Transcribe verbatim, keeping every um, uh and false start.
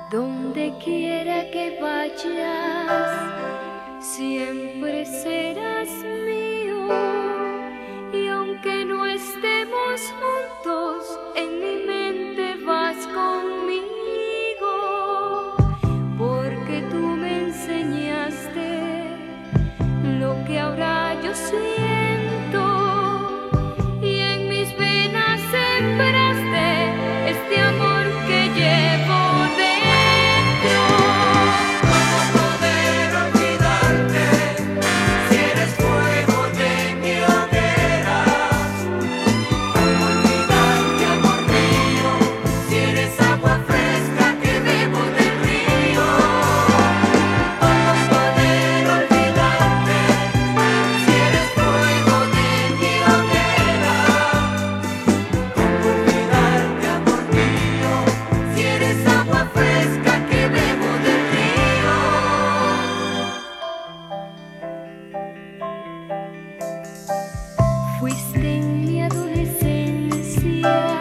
Donde quiera que vayas, siempre serás mío. Y aunque no estemos juntos, en mi mente vas conmigo, porque tú me enseñaste lo que ahora yo siento, y en mis venas sembraste este amor que llevo dentro. ¿Cómo poder olvidarte si eres fuego de mi hoguera? ¿Cómo olvidarte, amor mío, si eres agua fresca que bebo del río? ¿Cómo poder olvidarte si eres fuego de mi hoguera? ¿Cómo olvidarte, amor mío, si eres agua fresca que bebo del río? Fuiste en mi adolescencia